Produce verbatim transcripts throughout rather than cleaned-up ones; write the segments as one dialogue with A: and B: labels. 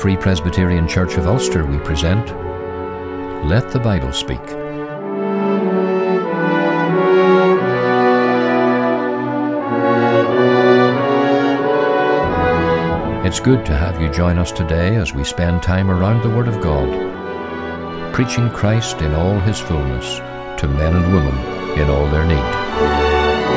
A: Free Presbyterian Church of Ulster, we present Let the Bible Speak. It's good to have you join us today as we spend time around the Word of God, preaching Christ in all His fullness to men and women in all their need.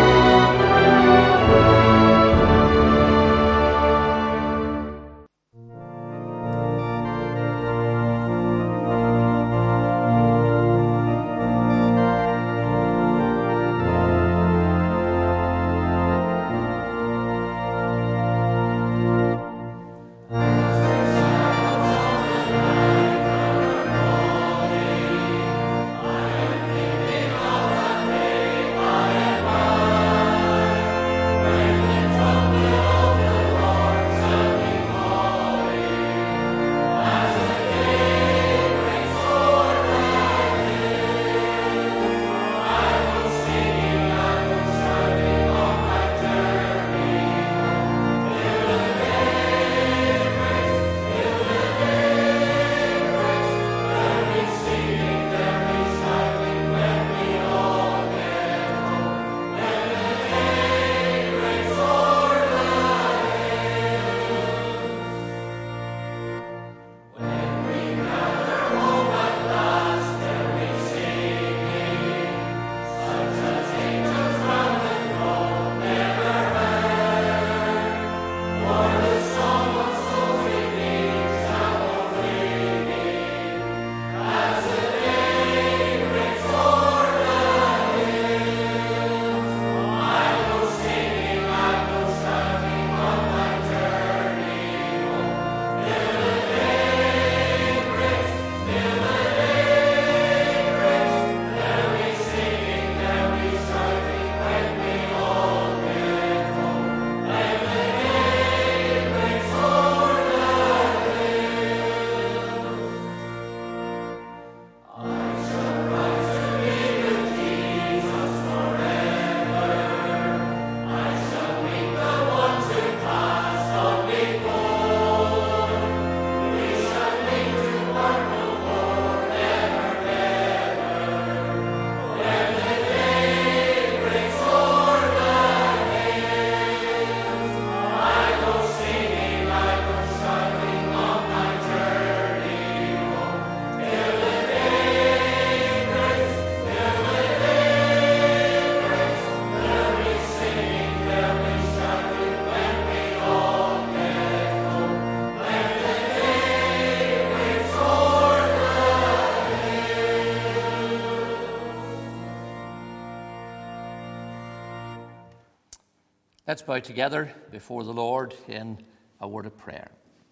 B: Let's bow together before the Lord in a word of prayer.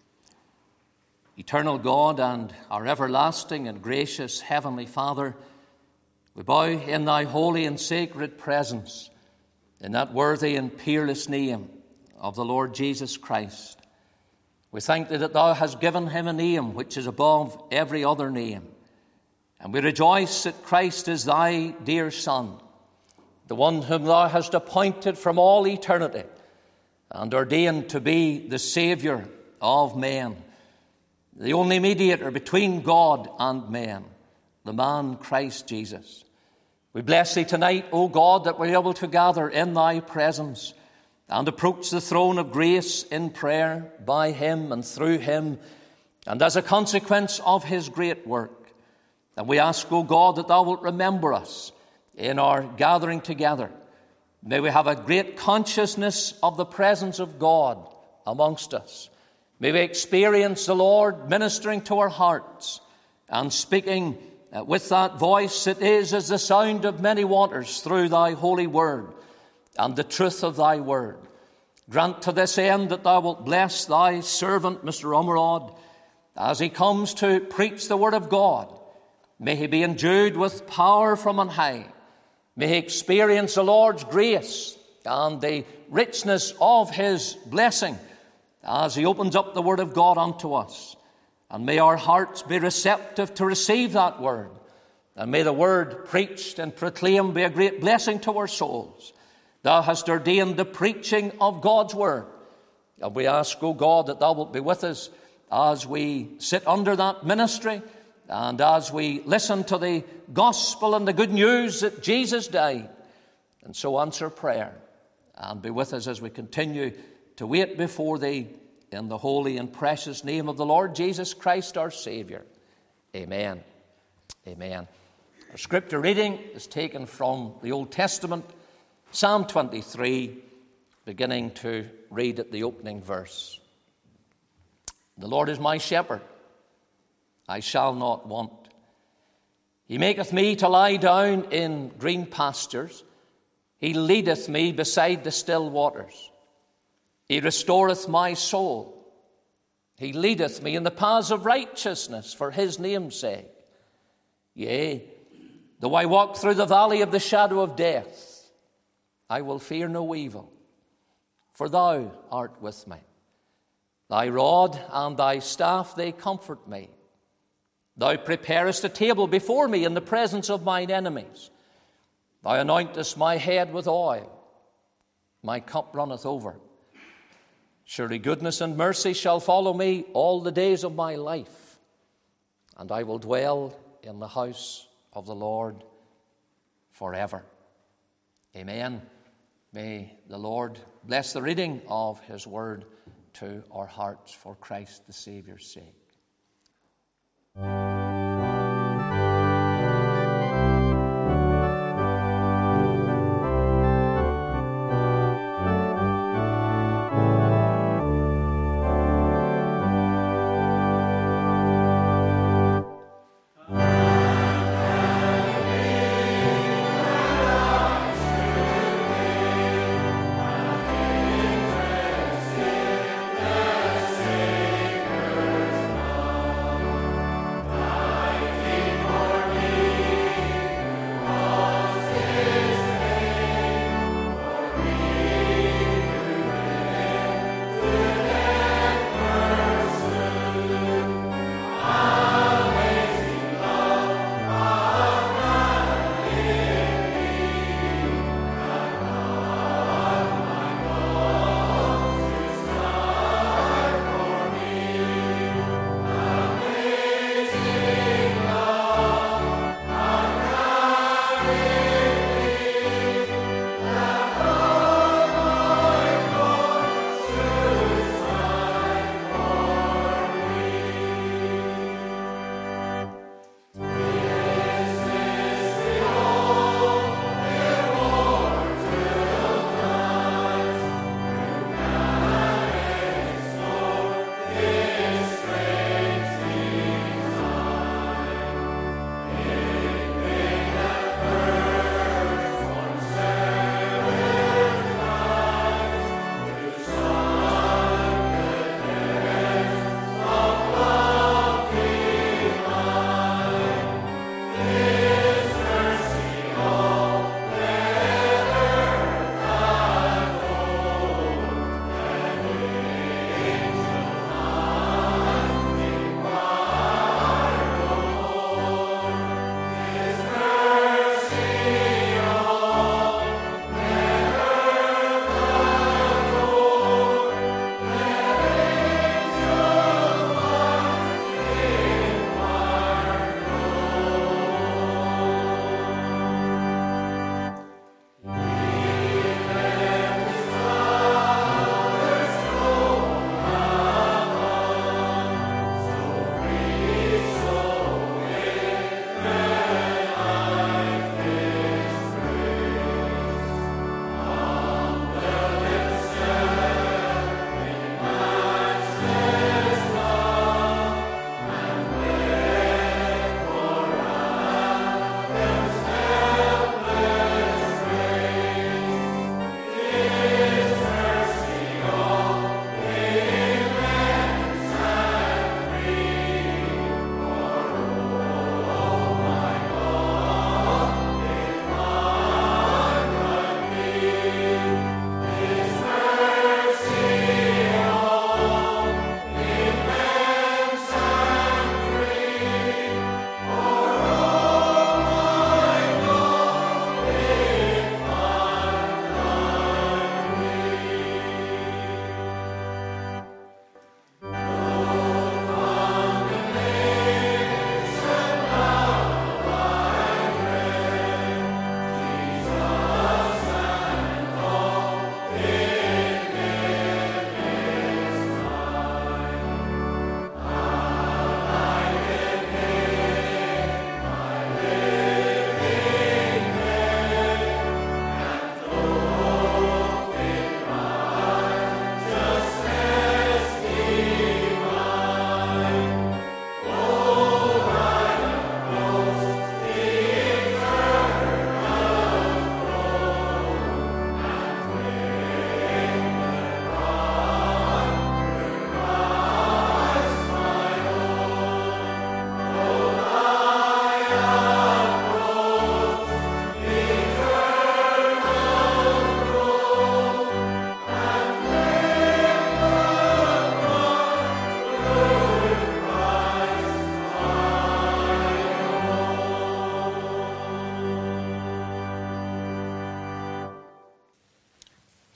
B: Eternal God and our everlasting and gracious Heavenly Father, we bow in Thy holy and sacred presence in that worthy and peerless name of the Lord Jesus Christ. We thank Thee that Thou hast given Him a name which is above every other name. And we rejoice that Christ is Thy dear Son, the one whom Thou hast appointed from all eternity and ordained to be the Saviour of men, the only mediator between God and men, the man Christ Jesus. We bless Thee tonight, O God, that we're able to gather in Thy presence and approach the throne of grace in prayer by Him and through Him, and as a consequence of His great work. And we ask, O God, that Thou wilt remember us in our gathering together. May we have a great consciousness of the presence of God amongst us. May we experience the Lord ministering to our hearts and speaking with that voice that is as the sound of many waters through Thy holy word and the truth of Thy word. Grant to this end that Thou wilt bless Thy servant, Mister Ormerod, as he comes to preach the word of God. May he be endued with power from on high. May he experience the Lord's grace and the richness of His blessing as He opens up the Word of God unto us. And may our hearts be receptive to receive that Word. And may the Word preached and proclaimed be a great blessing to our souls. Thou hast ordained the preaching of God's Word. And we ask, O God, that Thou wilt be with us as we sit under that ministry and as we listen to the gospel and the good news that Jesus died. And so answer prayer and be with us as we continue to wait before Thee in the holy and precious name of the Lord Jesus Christ, our Savior. Amen. Amen. Our scripture reading is taken from the Old Testament, Psalm twenty-three, beginning to read at the opening verse. The Lord is my shepherd, I shall not want. He maketh me to lie down in green pastures. He leadeth me beside the still waters. He restoreth my soul. He leadeth me in the paths of righteousness for His name's sake. Yea, though I walk through the valley of the shadow of death, I will fear no evil, for Thou art with me. Thy rod and Thy staff, they comfort me. Thou preparest a table before me in the presence of mine enemies. Thou anointest my head with oil. My cup runneth over. Surely goodness and mercy shall follow me all the days of my life, and I will dwell in the house of the Lord forever. Amen. May the Lord bless the reading of His word to our hearts for Christ the Saviour's sake.
C: Thank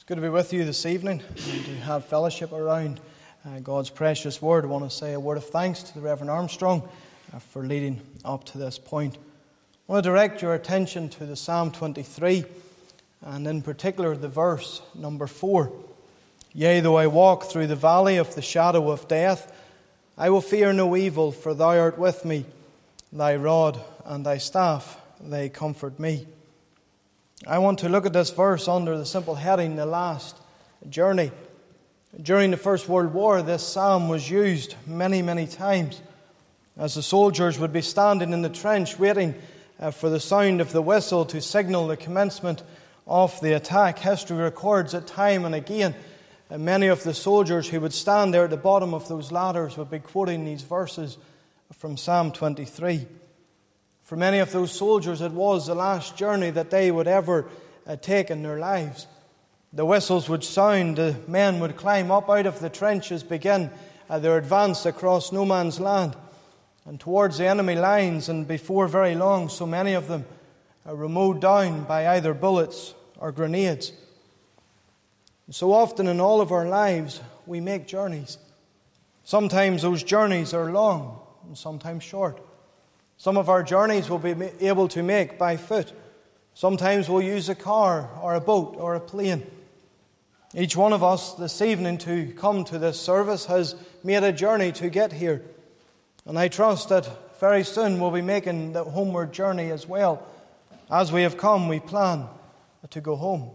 C: It's good to be with you this evening and to have fellowship around uh, God's precious word. I want to say a word of thanks to the Reverend Armstrong uh, for leading up to this point. I want to direct your attention to the Psalm twenty-three, and in particular the verse number four. Yea, though I walk through the valley of the shadow of death, I will fear no evil, for thou art with me. Thy rod and thy staff, they comfort me. I want to look at this verse under the simple heading, the last journey. During the First World War, this psalm was used many, many times as the soldiers would be standing in the trench waiting uh, for the sound of the whistle to signal the commencement of the attack. History records that time and again, uh, many of the soldiers who would stand there at the bottom of those ladders would be quoting these verses from Psalm twenty-three. For many of those soldiers, it was the last journey that they would ever uh, take in their lives. The whistles would sound, the men would climb up out of the trenches, begin uh, their advance across no man's land and towards the enemy lines, and before very long, so many of them uh, were mowed down by either bullets or grenades. And so often in all of our lives, we make journeys. Sometimes those journeys are long and sometimes short. Some of our journeys we'll be able to make by foot. Sometimes we'll use a car or a boat or a plane. Each one of us this evening to come to this service has made a journey to get here. And I trust that very soon we'll be making the homeward journey as well. As we have come, we plan to go home.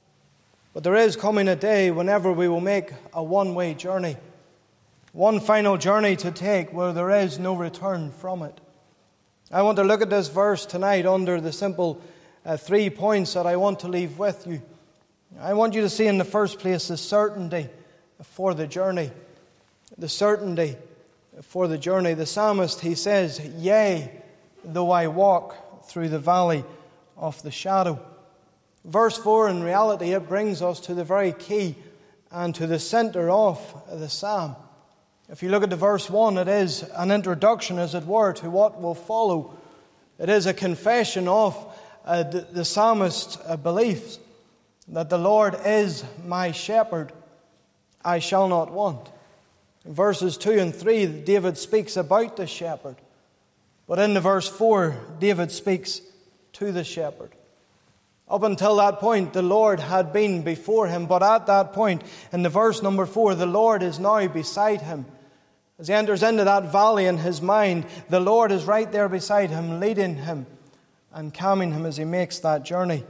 C: But there is coming a day whenever we will make a one-way journey. One final journey to take where there is no return from it. I want to look at this verse tonight under the simple uh, three points that I want to leave with you. I want you to see in the first place the certainty for the journey. The certainty for the journey. The psalmist, he says, yea, though I walk through the valley of the shadow. Verse four, in reality, it brings us to the very key and to the center of the psalm. If you look at the verse one, it is an introduction, as it were, to what will follow. It is a confession of uh, the, the psalmist's uh, beliefs that the Lord is my shepherd, I shall not want. In verses two and three, David speaks about the shepherd. But in the verse four, David speaks to the shepherd. Up until that point, the Lord had been before him. But at that point, in the verse number four, the Lord is now beside him. As he enters into that valley in his mind, the Lord is right there beside him, leading him and calming him as he makes that journey.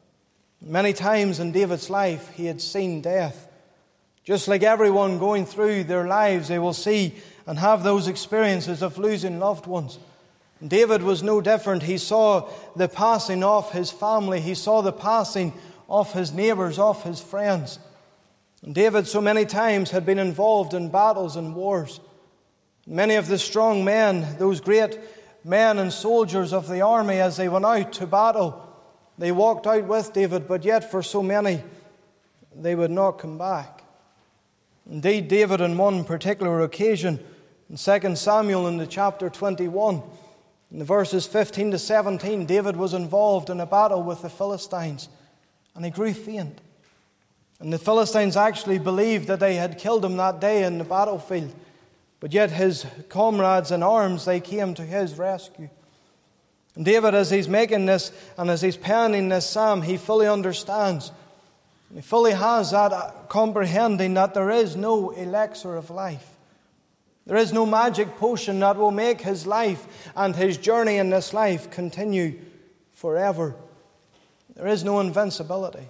C: Many times in David's life, he had seen death. Just like everyone going through their lives, they will see and have those experiences of losing loved ones. And David was no different. He saw the passing of his family. He saw the passing of his neighbors, of his friends. And David so many times had been involved in battles and wars. Many of the strong men, those great men and soldiers of the army, as they went out to battle, they walked out with David, but yet for so many, they would not come back. Indeed, David on one particular occasion, in Second Samuel in the chapter twenty-one, in the verses fifteen to seventeen, David was involved in a battle with the Philistines, and he grew faint. And the Philistines actually believed that they had killed him that day in the battlefield. But yet his comrades in arms, they came to his rescue. And David, as he's making this and as he's penning this psalm, he fully understands. He fully has that comprehending that there is no elixir of life. There is no magic potion that will make his life and his journey in this life continue forever. There is no invincibility.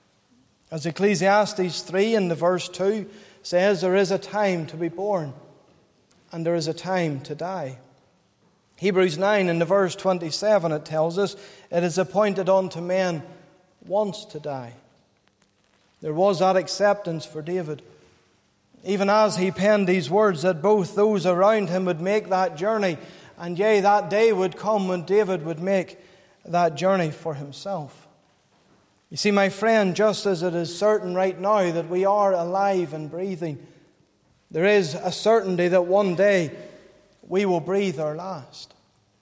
C: As Ecclesiastes three in the verse two says, there is a time to be born and there is a time to die. Hebrews nine in the verse twenty-seven, it tells us, it is appointed unto men once to die. There was that acceptance for David. Even as he penned these words, that both those around him would make that journey, and yea, that day would come when David would make that journey for himself. You see, my friend, just as it is certain right now that we are alive and breathing, there is a certainty that one day we will breathe our last.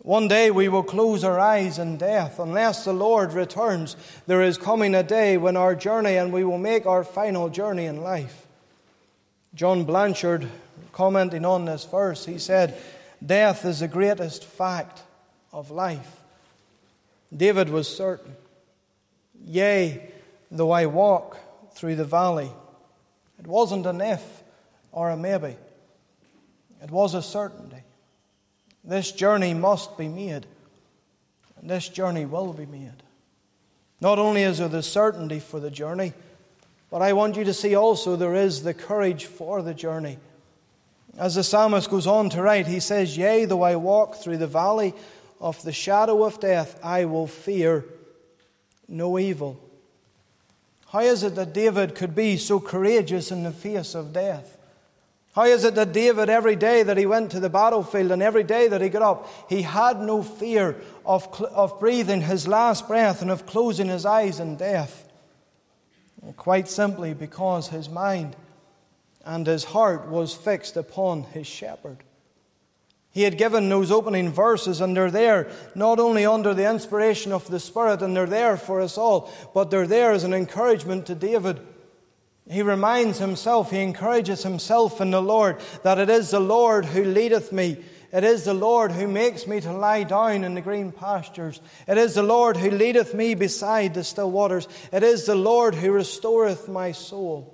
C: One day we will close our eyes in death. Unless the Lord returns, there is coming a day when our journey and we will make our final journey in life. John Blanchard, commenting on this verse, he said, "Death is the greatest fact of life." David was certain. "Yea, though I walk through the valley." It wasn't an if or a maybe. It was a certainty. This journey must be made, and this journey will be made. Not only is there the certainty for the journey, but I want you to see also there is the courage for the journey. As the psalmist goes on to write, he says, "Yea, though I walk through the valley of the shadow of death, I will fear no evil." How is it that David could be so courageous in the face of death? How is it that David, every day that he went to the battlefield and every day that he got up, he had no fear of, of breathing his last breath and of closing his eyes in death? Well, quite simply because his mind and his heart was fixed upon his shepherd. He had given those opening verses, and they're there not only under the inspiration of the Spirit, and they're there for us all, but they're there as an encouragement to David. He reminds himself, he encourages himself in the Lord, that it is the Lord who leadeth me. It is the Lord who makes me to lie down in the green pastures. It is the Lord who leadeth me beside the still waters. It is the Lord who restoreth my soul.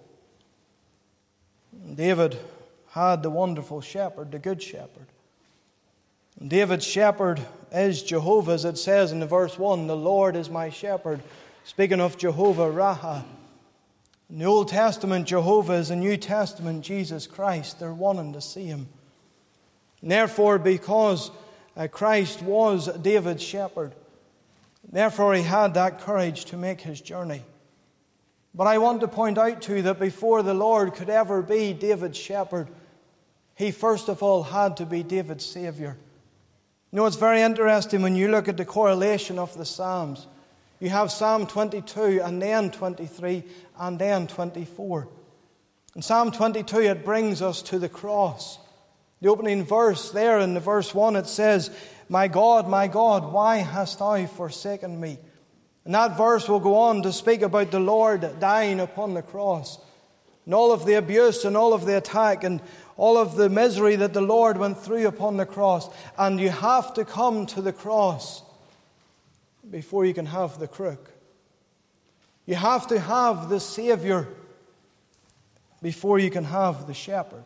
C: David had the wonderful shepherd, the good shepherd. And David's shepherd is Jehovah, as it says in the verse one, "The Lord is my shepherd," speaking of Jehovah Raha. In the Old Testament, Jehovah is the New Testament, Jesus Christ. They're one and the same. And therefore, because uh, Christ was David's shepherd, therefore he had that courage to make his journey. But I want to point out to you that before the Lord could ever be David's shepherd, he first of all had to be David's Savior. You know, it's very interesting when you look at the correlation of the Psalms. You have Psalm twenty-two and then twenty-three and then twenty-four. In Psalm twenty-two, it brings us to the cross. The opening verse there in the verse one, it says, "My God, my God, why hast thou forsaken me?" And that verse will go on to speak about the Lord dying upon the cross, and all of the abuse and all of the attack and all of the misery that the Lord went through upon the cross. And you have to come to the cross before you can have the crook. You have to have the Savior before you can have the shepherd.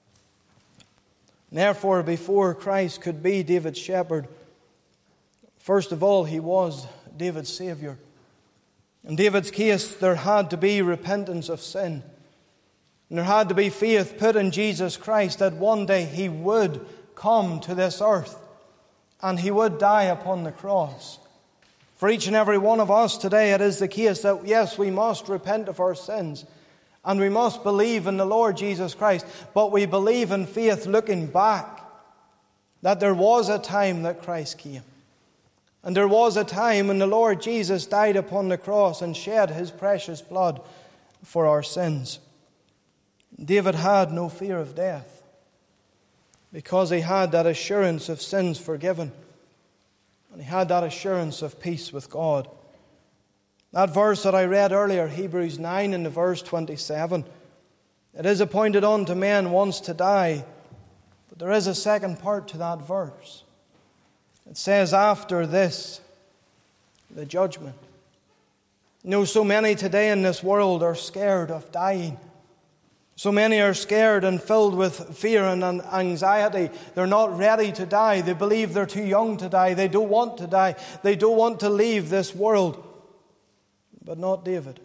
C: Therefore, before Christ could be David's shepherd, first of all, he was David's Savior. In David's case, there had to be repentance of sin. And there had to be faith put in Jesus Christ that one day he would come to this earth and he would die upon the cross. For each and every one of us today, it is the case that, yes, we must repent of our sins and we must believe in the Lord Jesus Christ, but we believe in faith looking back that there was a time that Christ came. And there was a time when the Lord Jesus died upon the cross and shed his precious blood for our sins. David had no fear of death because he had that assurance of sins forgiven. And he had that assurance of peace with God. That verse that I read earlier, Hebrews nine and the verse twenty-seven, it is appointed unto men once to die, but there is a second part to that verse. It says, after this, the judgment. You know, so many today in this world are scared of dying. So many are scared and filled with fear and anxiety. They're not ready to die. They believe they're too young to die. They don't want to die. They don't want to leave this world. But not David.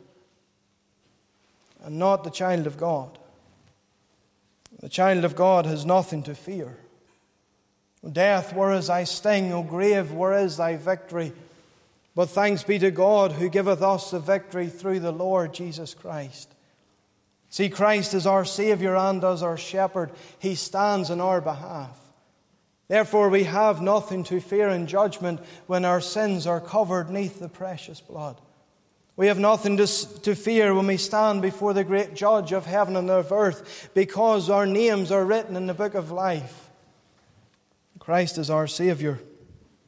C: And not the child of God. The child of God has nothing to fear. Death, where is thy sting? O grave, where is thy victory? But thanks be to God who giveth us the victory through the Lord Jesus Christ. See, Christ is our Savior and as our shepherd. He stands in our behalf. Therefore, we have nothing to fear in judgment when our sins are covered neath the precious blood. We have nothing to, to fear when we stand before the great judge of heaven and of earth, because our names are written in the book of life. Christ is our Savior.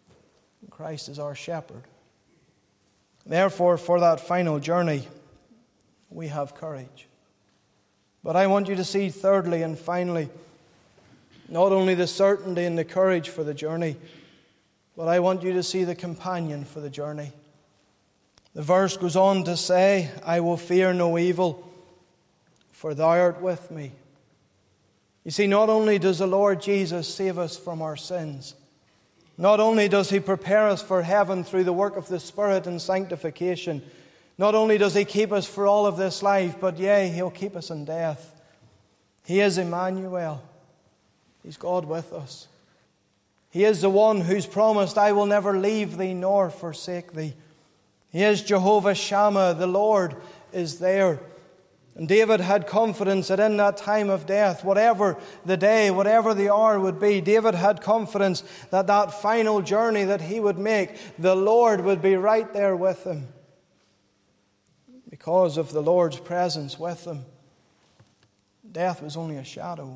C: Christ is our shepherd. Therefore, for that final journey, we have courage. But I want you to see thirdly and finally, not only the certainty and the courage for the journey, but I want you to see the companion for the journey. The verse goes on to say, I will fear no evil, for thou art with me. You see, not only does the Lord Jesus save us from our sins, not only does He prepare us for heaven through the work of the Spirit and sanctification, not only does He keep us for all of this life, but yea, He'll keep us in death. He is Emmanuel. He's God with us. He is the one who's promised, I will never leave thee nor forsake thee. He is Jehovah Shammah. The Lord is there. And David had confidence that in that time of death, whatever the day, whatever the hour would be, David had confidence that that final journey that he would make, the Lord would be right there with him. Because of the Lord's presence with him, death was only a shadow.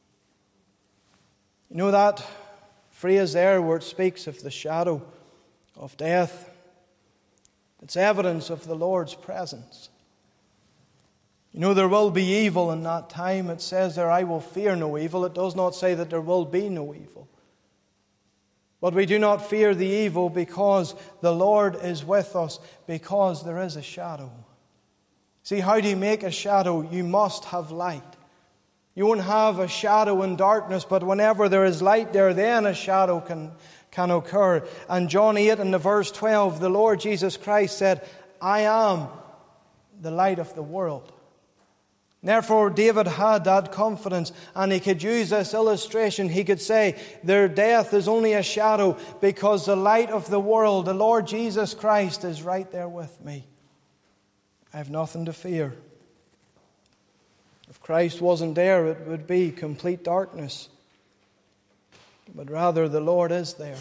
C: You know that phrase there where it speaks of the shadow of death? It's evidence of the Lord's presence. You know, there will be evil in that time. It says there, I will fear no evil. It does not say that there will be no evil. But we do not fear the evil because the Lord is with us, because there is a shadow. See, how do you make a shadow? You must have light. You won't have a shadow in darkness, but whenever there is light there, then a shadow can, can occur. And John eight in the verse twelve, the Lord Jesus Christ said, I am the light of the world. Therefore, David had that confidence, and he could use this illustration. He could say, their death is only a shadow because the light of the world, the Lord Jesus Christ, is right there with me. I have nothing to fear. If Christ wasn't there, it would be complete darkness. But rather, the Lord is there.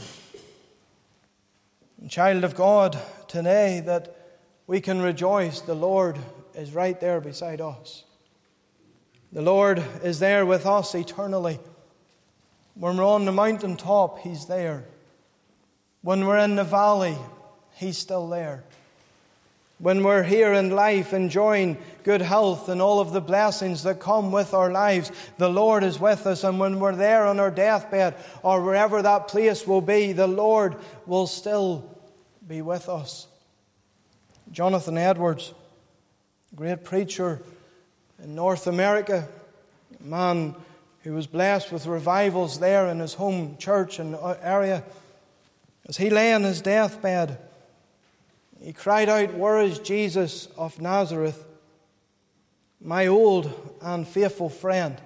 C: And child of God, today that we can rejoice, the Lord is right there beside us. The Lord is there with us eternally. When we're on the mountaintop, He's there. When we're in the valley, He's still there. When we're here in life enjoying good health and all of the blessings that come with our lives, the Lord is with us. And when we're there on our deathbed or wherever that place will be, the Lord will still be with us. Jonathan Edwards, great preacher in North America, a man who was blessed with revivals there in his home church and area, as he lay on his deathbed, he cried out, where is Jesus of Nazareth, my old and faithful friend?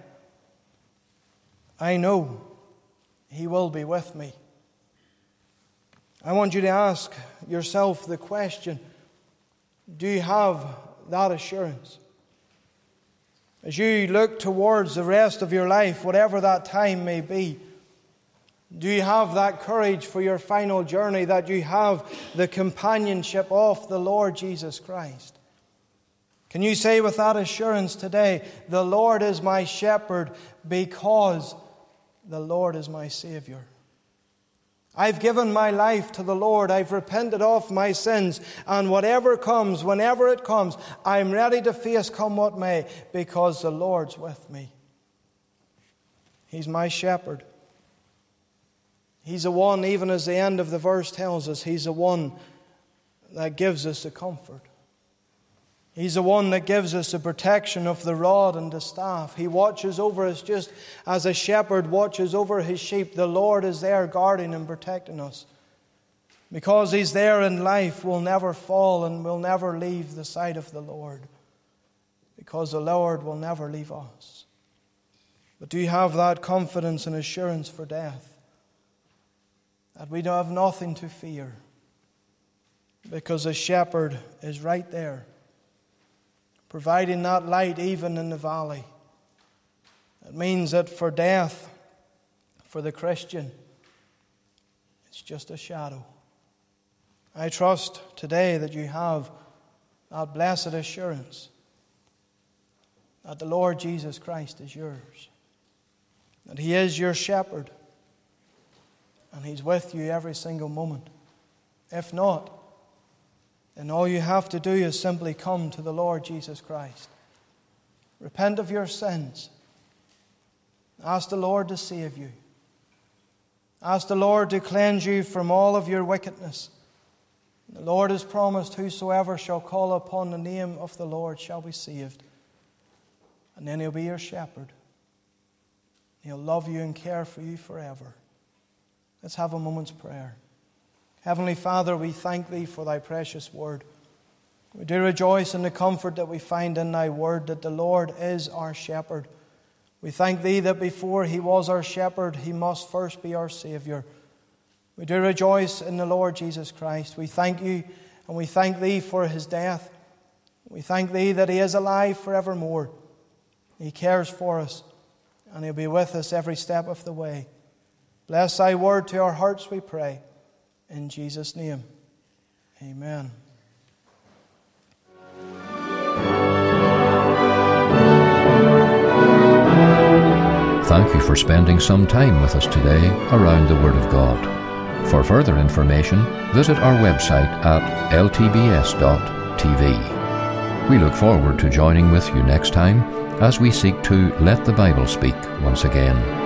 C: I know He will be with me. I want you to ask yourself the question, do you have that assurance? As you look towards the rest of your life, whatever that time may be, do you have that courage for your final journey, that you have the companionship of the Lord Jesus Christ? Can you say with that assurance today, the Lord is my shepherd because the Lord is my Savior? I've given my life to the Lord. I've repented of my sins. And whatever comes, whenever it comes, I'm ready to face come what may because the Lord's with me. He's my shepherd. He's the one, even as the end of the verse tells us, He's the one that gives us the comfort. He's the one that gives us the protection of the rod and the staff. He watches over us just as a shepherd watches over his sheep. The Lord is there guarding and protecting us. Because He's there in life, we'll never fall and we'll never leave the side of the Lord. Because the Lord will never leave us. But do you have that confidence and assurance for death? That we don't have nothing to fear. Because the shepherd is right there, providing that light even in the valley. It means that for death, for the Christian, it's just a shadow. I trust today that you have that blessed assurance that the Lord Jesus Christ is yours, that He is your shepherd, and He's with you every single moment. If not, then all you have to do is simply come to the Lord Jesus Christ. Repent of your sins. Ask the Lord to save you. Ask the Lord to cleanse you from all of your wickedness. The Lord has promised, whosoever shall call upon the name of the Lord shall be saved. And then He'll be your shepherd. He'll love you and care for you forever. Let's have a moment's prayer. Heavenly Father, we thank Thee for Thy precious word. We do rejoice in the comfort that we find in Thy word, that the Lord is our shepherd. We thank Thee that before He was our shepherd, He must first be our Saviour. We do rejoice in the Lord Jesus Christ. We thank You and we thank Thee for His death. We thank Thee that He is alive forevermore. He cares for us and He'll be with us every step of the way. Bless Thy word to our hearts, we pray. In Jesus' name, amen.
A: Thank you for spending some time with us today around the Word of God. For further information, visit our website at l t b s dot t v. We look forward to joining with you next time as we seek to let the Bible speak once again.